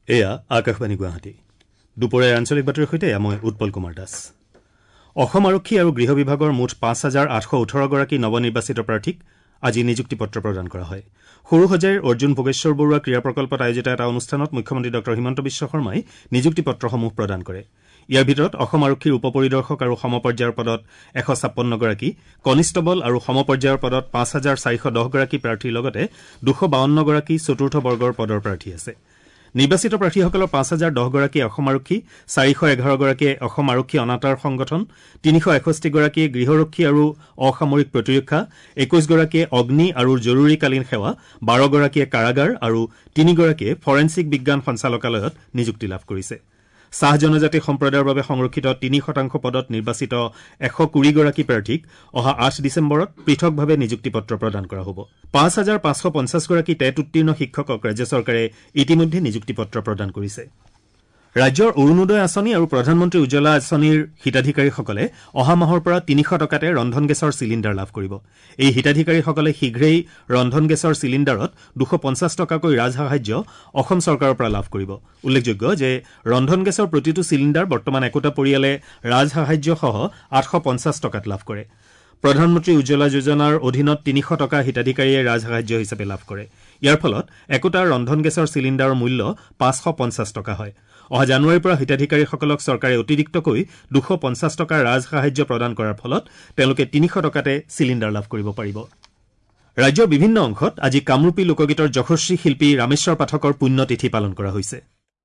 এয়া আকাশবাণী গুৱাহাটী দুপৰীয়াৰ আঞ্চলিক বাতৰিৰ সৈতে মই উৎপল কুমাৰ দাস। অসম আৰক্ষী আৰু গৃহ বিভাগৰ মুঠ ৫,৮১৮ গৰাকী নৱনিৰ্বাচিত প্ৰাৰ্থীক আজি নিযুক্তি পত্ৰ প্ৰদান কৰা হয়। সৰুসজাইৰ অৰ্জুন ভোগেশ্বৰ বৰুৱা ক্ৰীড়া প্ৰকল্পত আয়োজিত এটা অনুষ্ঠানত মুখ্যমন্ত্ৰী ড হিমন্ত বিশ্ব শৰ্মাই নিযুক্তি পত্ৰসমূহ প্ৰদান কৰে। ইয়াৰ ভিতৰত অসম আৰক্ষীৰ উপ পৰিদৰ্শক আৰু সমপৰ্যায়ৰ পদত ১৫৬ গৰাকী, কনিষ্টবল আৰু সমপৰ্যায়ৰ পদত ৫,৪১০ গৰাকী প্ৰাৰ্থীৰ লগতে ২৫২ গৰাকী চতুৰ্থ বৰ্গৰ পদৰ প্ৰাৰ্থী আছে। নিৰ্বাচিত প্ৰাৰ্থীসকলৰ ৫,০১০ গৰাকীয়ে অসম আৰক্ষী, ৪১১ গৰাকীয়ে অসম আৰক্ষী অনাতাঁৰ সংগঠন, ৩৬১ গৰাকীয়ে গৃহৰক্ষী আৰু অসামৰিক প্ৰতিৰক্ষা, ২১ গৰাকীয়ে অগ্নি আৰু জৰুৰীকালীন সেৱা, ১২ গৰাকীয়ে কাৰাগাৰ আৰু ৩ গৰাকীয়ে ফৰেনচিক বিজ্ঞান সঞ্চালকালয়ত নিযুক্তি লাভ কৰিছে। চাহ জনজাতি সম্প্ৰদায়ৰ বাবে সংৰক্ষিত ৩% পদত নিৰ্বাচিত ১২০ গৰাকী প্ৰাৰ্থীক অহা ৮ ডিচেম্বৰত পৃথকভাৱে নিযুক্তি পত্ৰ প্ৰদান কৰা হ'ব। ৫,৫৫০ গৰাকী টেট উত্তীৰ্ণ শিক্ষকক ৰাজ্য চৰকাৰে ইতিমধ্যে নিযুক্তি পত্ৰ প্ৰদান কৰিছে। ৰাজ্যৰ অৰুণোদয় আঁচনি আৰু প্ৰধানমন্ত্ৰী উজ্জ্বলা আঁচনিৰ হিতাধিকাৰীসকলে অহা মাহৰ পৰা ৩০০ টকাতে ৰন্ধন গেছৰ চিলিণ্ডাৰ লাভ কৰিব। এই হিতাধিকাৰীসকলে শীঘ্ৰেই ৰন্ধন গেছৰ চিলিণ্ডাৰত ২৫০ টকাকৈ ৰাজসাহায্য অসম চৰকাৰৰ পৰা লাভ কৰিব। উল্লেখযোগ্য যে ৰন্ধন গেছৰ প্ৰতিটো চিলিণ্ডাৰ বৰ্তমান একোটা পৰিয়ালে ৰাজসাহায্যসহ ৮৫০ টকাত লাভ কৰে। প্ৰধানমন্ত্ৰী উজ্জ্বলা যোজনাৰ অধীনত ৩০০ টকা হিতাধিকাৰীয়ে ৰাজসাহায্য হিচাপে লাভ কৰে। ইয়াৰ ফলত একোটা ৰন্ধন গেছৰ চিলিণ্ডাৰৰ মূল্য ৫৫০ টকা হয়। অহা জানুৱাৰীৰ পৰা হিতাধিকাৰীসকলক চৰকাৰে অতিৰিক্তকৈ ২৫০ টকাৰ ৰাজসাহায্য প্ৰদান কৰাৰ ফলত তেওঁলোকে ৩০০ টকাতে চিলিণ্ডাৰ লাভ কৰিব পাৰিব। ৰাজ্যৰ বিভিন্ন অংশত আজি কামৰূপী লোকগীতৰ যশস্বী শিল্পী ৰামেশ্বৰ পাঠকৰ পুণ্যতিথি পালন কৰা হৈছে।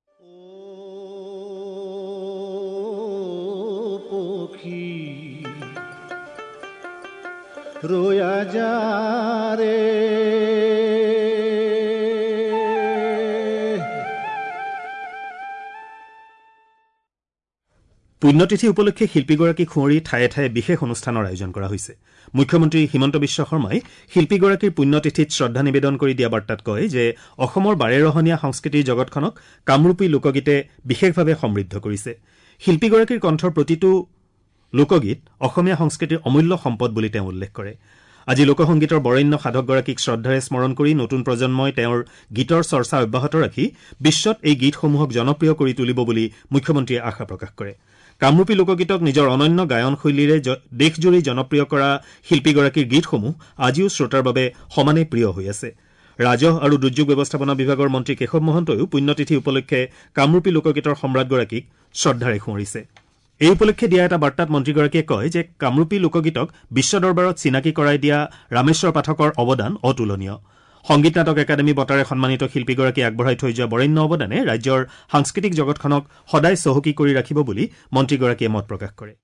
পুণ্যতিথি উপলক্ষে শিল্পীগৰাকীক সুঁৱৰি ঠায়ে ঠায়ে বিশেষ অনুষ্ঠানৰ আয়োজন কৰা হৈছে। মুখ্যমন্ত্ৰী হিমন্ত বিশ্ব শৰ্মাই শিল্পীগৰাকীৰ পুণ্যতিথিত শ্ৰদ্ধা নিবেদন কৰি দিয়া বাৰ্তাত কয় যে অসমৰ বাৰেৰহণীয়া সংস্কৃতিৰ জগতখনক কামৰূপী লোকগীতে বিশেষভাৱে সমৃদ্ধ কৰিছে। শিল্পীগৰাকীৰ কণ্ঠৰ প্ৰতিটো লোকগীত অসমীয়া সংস্কৃতিৰ অমূল্য সম্পদ বুলি তেওঁ উল্লেখ কৰে। আজি লোকসংগীতৰ বৰেণ্য সাধকগৰাকীক শ্ৰদ্ধাৰে স্মৰণ কৰি নতুন প্ৰজন্মই তেওঁৰ গীতৰ চৰ্চা অব্যাহত ৰাখি বিশ্বত এই গীতসমূহক জনপ্ৰিয় কৰি তুলিব বুলি মুখ্যমন্ত্ৰীয়ে আশা প্ৰকাশ কৰে। কামৰূপী লোকগীতক নিজৰ অনন্য গায়ন শৈলীৰে দেশজুৰি জনপ্ৰিয় কৰা শিল্পীগৰাকীৰ গীতসমূহ আজিও শ্ৰোতাৰ বাবে সমানে প্ৰিয় হৈ আছে। ৰাজহ আৰু দুৰ্যোগ ব্যৱস্থাপনা বিভাগৰ মন্ত্ৰী কেশৱ মহন্তইও পুণ্যতিথি উপলক্ষে কামৰূপী লোকগীতৰ সম্ৰাটগৰাকীক শ্ৰদ্ধাৰে সুঁৱৰিছে। এই উপলক্ষে দিয়া এটা বাৰ্তাত মন্ত্ৰীগৰাকীয়ে কয় যে কামৰূপী লোকগীতক বিশ্ব দৰবাৰত চিনাকি কৰাই দিয়া ৰামেশ্বৰ পাঠকৰ অৱদান অতুলনীয়। সংগীত নাটক একাডেমী বঁটাৰে সন্মানিত শিল্পীগৰাকীয়ে আগবঢ়াই থৈ যোৱা বৰেণ্য অৱদানে ৰাজ্যৰ সাংস্কৃতিক জগতখনক সদায় চহকী কৰি ৰাখিব বুলি মন্ত্ৰীগৰাকীয়ে মত প্ৰকাশ কৰে।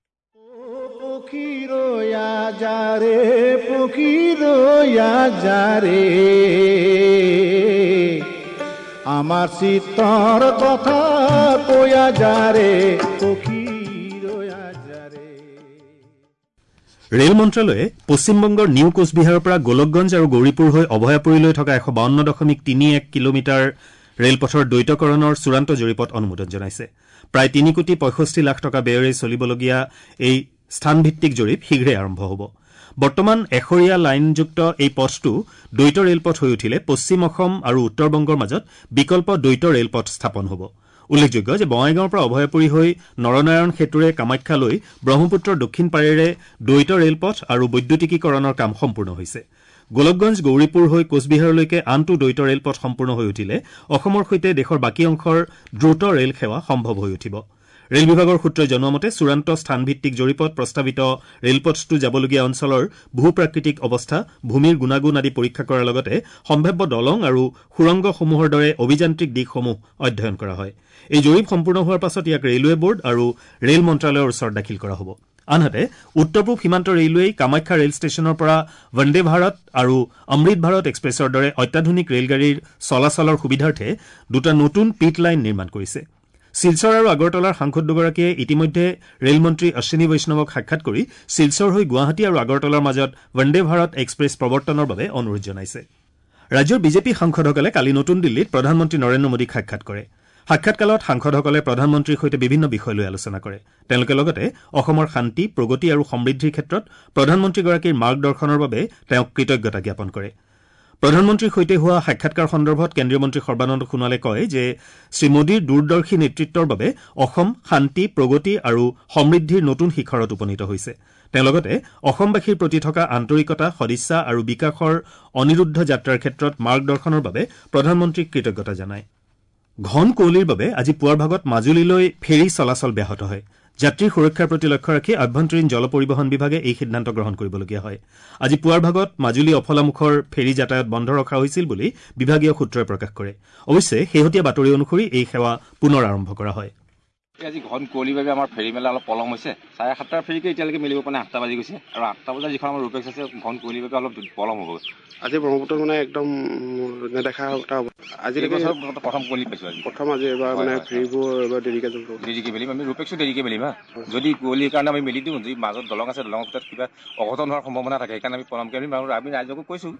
আমাৰ চিত্তৰ কথা কয়া যাৰে ৰেল মন্ত্ৰালয়ে পশ্চিমবংগৰ নিউ কোচবিহাৰৰ পৰা গোলকগঞ্জ আৰু গৌৰীপুৰ হৈ অভয়াপুৰীলৈ থকা ১৫.৩১ কিলোমিটাৰ ৰেলপথৰ দ্বৈতকৰণৰ চূড়ান্ত জৰীপত অনুমোদন জনাইছে। প্ৰায় ৩,৬৫ লাখ টকা ব্যয়েৰে চলিবলগীয়া এই স্থানভিত্তিক জৰীপ শীঘ্ৰে আৰম্ভ হ'ব। বৰ্তমান এশৰীয়া লাইনযুক্ত এই পথটো দ্বৈত ৰেলপথ হৈ উঠিলে পশ্চিম অসম আৰু উত্তৰ বংগৰ মাজত বিকল্প দ্বৈত ৰেলপথ স্থাপন হ'ব। উল্লেখযোগ্য যে বঙাইগাঁৱৰ পৰা অভয়াপুৰী হৈ নৰনাৰায়ণ সেতুৰে কামাখ্যালৈ ব্ৰহ্মপুত্ৰৰ দক্ষিণ পাৰেৰে দ্বৈত ৰেলপথ আৰু বৈদ্যুতিকীকৰণৰ কাম সম্পূৰ্ণ হৈছে। গোলকগঞ্জ গৌৰীপুৰ হৈ কোচবিহাৰলৈকে আনটো দ্বৈত ৰেলপথ সম্পূৰ্ণ হৈ উঠিলে অসমৰ সৈতে দেশৰ বাকী অংশৰ দ্ৰুত ৰেল সেৱা সম্ভৱ হৈ উঠিব। ৰেল বিভাগৰ সূত্ৰই জনোৱা মতে চূড়ান্ত স্থানভিত্তিক জৰীপত প্ৰস্তাৱিত ৰেলপথটো যাবলগীয়া অঞ্চলৰ ভূ প্ৰাকৃতিক অৱস্থা, ভূমিৰ গুণাগুণ আদি পৰীক্ষা কৰাৰ লগতে সম্ভাৱ্য দলং আৰু সুৰংগসমূহৰ দৰে অভিযান্ত্ৰিক দিশসমূহ অধ্যয়ন কৰা হয়। এই জৰীপ সম্পূৰ্ণ হোৱাৰ পাছত ইয়াক ৰেলৱে বোৰ্ড আৰু ৰেল মন্ত্ৰালয়ৰ ওচৰত দাখিল কৰা হ'ব। আনহাতে উত্তৰ পূব সীমান্ত ৰেলৱেই কামাখ্যা ৰেল ষ্টেচনৰ পৰা বন্দে ভাৰত আৰু অমৃত ভাৰত এক্সপ্ৰেছৰ দৰে অত্যাধুনিক ৰেলগাড়ীৰ চলাচলৰ সুবিধাৰ্থে দুটা নতুন পিট লাইন নিৰ্মাণ কৰিছে। শিলচৰ আৰু আগৰতলাৰ সাংসদ দুগৰাকীয়ে ইতিমধ্যে ৰেলমন্ত্ৰী অশ্বিনী বৈষ্ণৱক সাক্ষাৎ কৰি শিলচৰ হৈ গুৱাহাটী আৰু আগৰতলাৰ মাজত বন্দে ভাৰত এক্সপ্ৰেছ প্ৰৱৰ্তনৰ বাবে অনুৰোধ জনাইছে। ৰাজ্যৰ বিজেপি সাংসদসকলে কালি নতুন দিল্লীত প্ৰধানমন্ত্ৰী নৰেন্দ্ৰ মোদীক সাক্ষাৎ কৰে। সাক্ষাৎকালত সাংসদসকলে প্ৰধানমন্ত্ৰীৰ সৈতে বিভিন্ন বিষয় লৈ আলোচনা কৰে। তেওঁলোকে লগতে অসমৰ শান্তি, প্ৰগতি আৰু সমৃদ্ধিৰ ক্ষেত্ৰত প্ৰধানমন্ত্ৰীগৰাকীৰ মাৰ্গদৰ্শনৰ বাবে তেওঁক কৃতজ্ঞতা জ্ঞাপন কৰে। প্ৰধানমন্ত্ৰীৰ সৈতে হোৱা সাক্ষাৎকাৰ সন্দৰ্ভত কেন্দ্ৰীয় মন্ত্ৰী সৰ্বানন্দ সোণোৱালে কয় যে শ্ৰীমোদীৰ দূৰদৰ্শী নেতৃত্বৰ বাবে অসম শান্তি প্ৰগতি আৰু সমৃদ্ধিৰ নতুন শিখৰত উপনীত হৈছে। তেওঁ লগতে অসমবাসীৰ প্ৰতি থকা আন্তৰিকতা সদিচ্ছা আৰু বিকাশৰ অনিৰুদ্ধ যাত্ৰাৰ ক্ষেত্ৰত মাৰ্গদৰ্শনৰ বাবে প্ৰধানমন্ত্ৰীক কৃতজ্ঞতা জনায়। ঘন কুঁৱলীৰ বাবে আজি পুৱাৰ ভাগত মাজুলীলৈ ফেৰী চলাচল ব্যাহত হয়। যাত্ৰীৰ সুৰক্ষাৰ প্ৰতি লক্ষ্য ৰাখি আভ্যন্তৰীণ জল পৰিবহণ বিভাগে এই সিদ্ধান্ত গ্ৰহণ কৰিবলগীয়া হয়। আজি পুৱাৰ ভাগত মাজুলী অফলামুখৰ ফেৰী যাতায়াত বন্ধ ৰখা হৈছিল বুলি বিভাগীয় সূত্ৰই প্ৰকাশ কৰে। অৱশ্যে শেহতীয়া বাতৰি অনুসৰি এই সেৱা পুনৰ আৰম্ভ কৰা হয়। আজি ঘন কুঁৱলীৰ বাবে আমাৰ ফেৰী মেলা অলপ পলম হৈছে। 7:30 ফেৰীকে এতিয়ালৈকে মিলিব পৰা নাই, 8টা বাজি গৈছে আৰু 8টা বজাত যিখন আমাৰ ৰূপেক্স আছে ঘন কুঁৱলীৰ বাবে অলপ পলম হ'ব। আজি ব্ৰহ্মপুত্ৰত মানে একদম নেদেখা এটা আজিলৈকে প্ৰথম কুঁৱলী পাইছোঁ আজি। আজি এবাৰ মানে ফেৰীবোৰ এবাৰ দেৰিকে মেলিম। আমি ৰূপেক্সো দেৰিকে মেলিম। যদি কুঁৱলীৰ কাৰণে আমি মেলি দিওঁ, যদি মাজত দলং আছে দলঙৰ ভিতৰত কিবা অঘটন হোৱাৰ সম্ভাৱনা থাকে, সেইকাৰণে আমি পলমকৈ মেলিম আৰু আমি ৰাইজকো কৈছোঁ।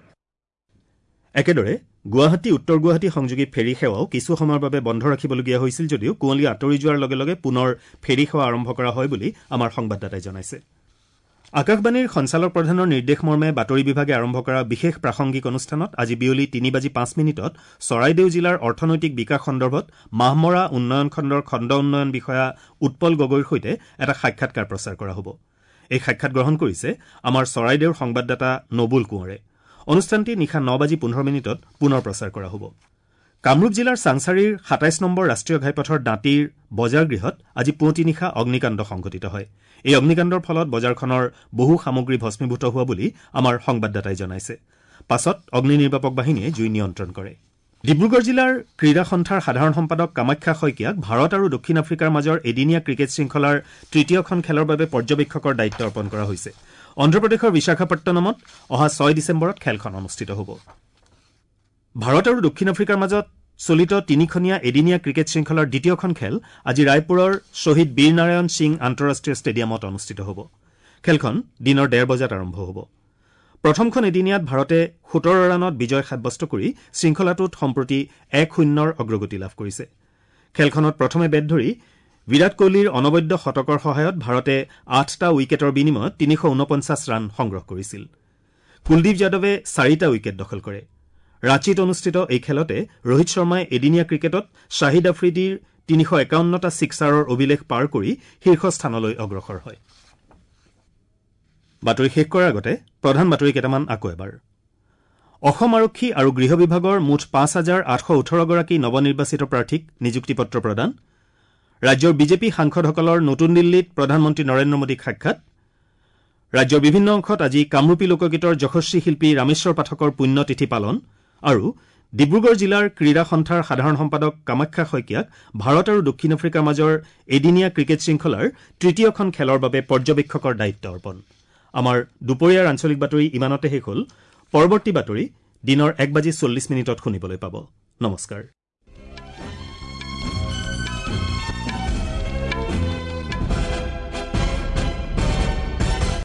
একেদৰে গুৱাহাটী উত্তৰ গুৱাহাটী সংযোগী ফেৰী সেৱাও কিছু সময়ৰ বাবে বন্ধ ৰাখিবলগীয়া হৈছিল যদিও কুঁৱলী আঁতৰি যোৱাৰ লগে লগে পুনৰ ফেৰী সেৱা আৰম্ভ কৰা হয় বুলি আমাৰ সংবাদদাতাই জনাইছে। আকাশবাণীৰ সঞ্চালক প্ৰধানৰ নিৰ্দেশ মৰ্মে বাতৰি বিভাগে আৰম্ভ কৰা বিশেষ প্ৰাসংগিক অনুষ্ঠানত আজি বিয়লি 3:05 চৰাইদেউ জিলাৰ অৰ্থনৈতিক বিকাশ সন্দৰ্ভত মাহমৰা উন্নয়ন খণ্ডৰ খণ্ড উন্নয়ন বিষয়া উৎপল গগৈৰ সৈতে এটা সাক্ষাৎকাৰ প্ৰচাৰ কৰা হ'ব। এই সাক্ষাৎ গ্ৰহণ কৰিছে আমাৰ চৰাইদেউৰ সংবাদদাতা নবুল কোঁৱৰে। অনুষ্ঠানটি নিশা 9:15 পুনৰ প্ৰচাৰ কৰা হ'ব। কামৰূপ জিলাৰ চাংচাৰীৰ 27 নম্বৰ ৰাষ্ট্ৰীয় ঘাইপথৰ দাঁতিৰ বজাৰ গৃহত আজি পুৱতি নিশা অগ্নিকাণ্ড সংঘটিত হয়। এই অগ্নিকাণ্ডৰ ফলত বজাৰখনৰ বহু সামগ্ৰী ভস্মীভূত হোৱা বুলি আমাৰ সংবাদদাতাই জনাইছে। পাছত অগ্নি নিৰ্বাপক বাহিনীয়ে জুই নিয়ন্ত্ৰণ কৰে। ডিব্ৰুগড় জিলাৰ ক্ৰীড়া সন্থাৰ সাধাৰণ সম্পাদক কামাখ্যা শইকীয়াক ভাৰত আৰু দক্ষিণ আফ্ৰিকাৰ মাজৰ এদিনীয়া ক্ৰিকেট শৃংখলাৰ তৃতীয়খন খেলৰ বাবে পৰ্যবেক্ষকৰ দায়িত্ব অৰ্পণ কৰা হৈছে। অন্ধ্ৰপ্ৰদেশৰ বিশাখাপট্টনমত অহা 6 ডিচেম্বৰত খেলখন অনুষ্ঠিত হ'ব। ভাৰত আৰু দক্ষিণ আফ্ৰিকাৰ মাজত চলিত 3খনীয়া এদিনীয়া ক্ৰিকেট শৃংখলাৰ দ্বিতীয়খন খেল আজি ৰায়পুৰৰ শ্বহীদ বীৰ নাৰায়ণ সিং আন্তঃৰাষ্ট্ৰীয় ষ্টেডিয়ামত অনুষ্ঠিত হ'ব। খেলখন দিনৰ 1:30 বজাত আৰম্ভ হ'ব। প্ৰথমখন এদিনীয়াত ভাৰতে 17 ৰানত বিজয় সাব্যস্ত কৰি শৃংখলাটোত সম্প্ৰতি 1-0 অগ্ৰগতি লাভ কৰিছে। খেলখনত প্ৰথমে বেট ধৰি বিৰাট কোহলীৰ অনবদ্য শতকৰ সহায়ত ভাৰতে 8টা উইকেটৰ বিনিময়ত 349 ৰান সংগ্ৰহ কৰিছিল। কুলদীপ যাদৱে 4টা উইকেট দখল কৰে। ৰাঁচীত অনুষ্ঠিত এই খেলতে ৰোহিত শৰ্মাই এদিনীয়া ক্ৰিকেটত শ্বাহিদ আফ্ৰিদিৰ 351টা ছিক্সাৰৰ অভিলেখ পাৰ কৰি শীৰ্ষস্থানলৈ অগ্ৰসৰ হয়। বাতৰি শেষ কৰাৰ আগতে প্ৰধান বাতৰি কেইটামান আকৌ এবাৰ। অসম আৰক্ষী আৰু গৃহ বিভাগৰ মুঠ 5,818 গৰাকী নৱনিৰ্বাচিত প্ৰাৰ্থীক নিযুক্তি পত্ৰ প্ৰদান। ৰাজ্যৰ বিজেপি সাংসদসকলৰ নতুন দিল্লীত প্ৰধানমন্ত্ৰী নৰেন্দ্ৰ মোদীক সাক্ষাৎ। ৰাজ্যৰ বিভিন্ন অংশত আজি কামৰূপী লোকগীতৰ যশস্বী শিল্পী ৰামেশ্বৰ পাঠকৰ পুণ্যতিথি পালন আৰু ডিব্ৰুগড় জিলাৰ ক্ৰীড়া সন্থাৰ সাধাৰণ সম্পাদক কামাখ্যা শইকীয়াক ভাৰত আৰু দক্ষিণ আফ্ৰিকাৰ মাজৰ এদিনীয়া ক্ৰিকেট শৃংখলাৰ তৃতীয়খন খেলৰ বাবে পৰ্যবেক্ষকৰ দায়িত্ব অৰ্পণ। আমাৰ দুপৰীয়াৰ আঞ্চলিক বাতৰি ইমানতে শেষ হ'ল। পৰৱৰ্তী বাতৰি দিনৰ 1:40 শুনিবলৈ পাব। নমস্কাৰ।